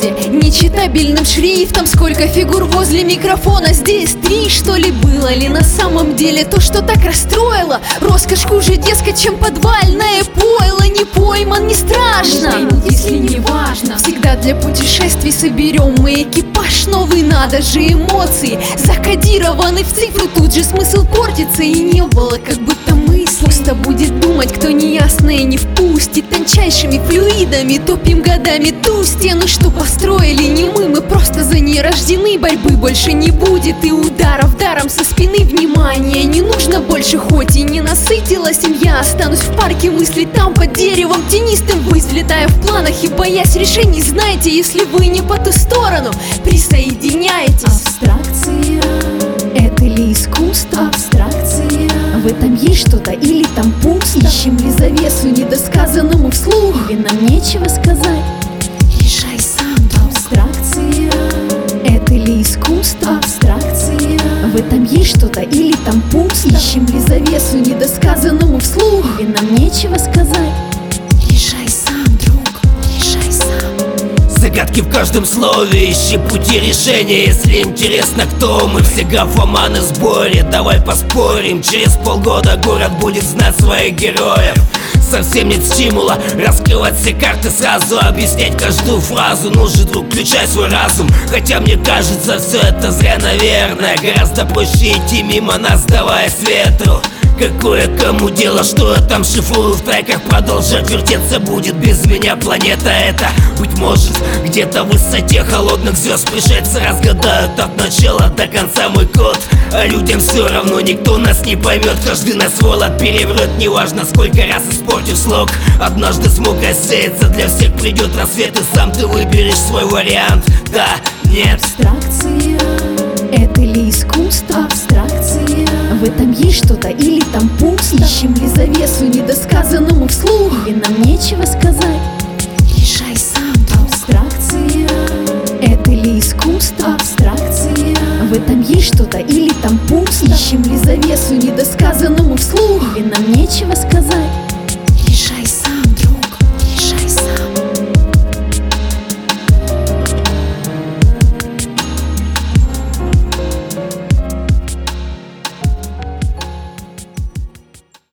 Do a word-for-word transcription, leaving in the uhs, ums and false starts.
входе, нечитабельным шрифтом. Сколько фигур возле микрофона, здесь три, что ли? Было ли на самом деле то, что так расстроило? Роскошь хуже, дескать, чем подвальное пойло. Не пойман, не страшно, если не важно. Всегда для путешествий соберем мы экипаж новый. Надо же, эмоции закодированы в цифры. Тут же смысл портится, и не было как будто мысли. Пусто будет думать, кто неясное не впустит. Тончайшими флюидами топим годами ту стену, что построили не мы. Мы просто за ней рождены. Борьбы больше не будет и ударов даром со спины. Внимания не нужно больше, хоть и не насытилась семья. Останусь в парке мыслить там под деревом тенистым. Вы, взлетая в планах и боясь решений, знаете, если вы не по ту сторону, присоединяйтесь. Абстракция, это ли искусство? абстракция, В этом есть что-то или там пусто? Ищем ли завесу недосказанному вслух? или нам нечего сказать? Решай сам, друг. Абстракция, Это ли искусство? абстракция, В этом есть что-то или там пусто? Ищем ли завесу недосказанному вслух? или нам нечего сказать? Решай сам, друг, решай сам. Загадки в каждом слове, ищи пути решения. Если интересно, кто мы, все графоманы в сборе. Давай поспорим, через полгода город будет знать своих героев. Совсем нет стимула раскрывать все карты сразу, объяснять каждую фразу. Ну же, друг, включай свой разум. Хотя мне кажется, все это зря, наверное. Гораздо проще идти мимо нас, сдаваясь ветру. Какое кому дело, что я там шифрую в треках? Продолжать вертеться будет без меня планета эта. Быть может, где-то в высоте холодных звезд пришельцы разгадают от начала до конца мой код. А людям все равно, никто нас не поймет. Каждый нас волод переврет, неважно сколько раз испортив слог. Однажды смог рассеяться, для всех придет рассвет, и сам ты выберешь свой вариант. Да, нет. Абстракция, Это ли искусство? абстракция, В этом есть что-то или там пусто? Ищем ли завесу недосказанному вслух? или нам нечего сказать? Решай сам, друг. Абстракция, Это ли искусство? абстракция, В этом есть что-то или там пусто? Ищем ли завесу недосказанному вслух? или нам нечего сказать?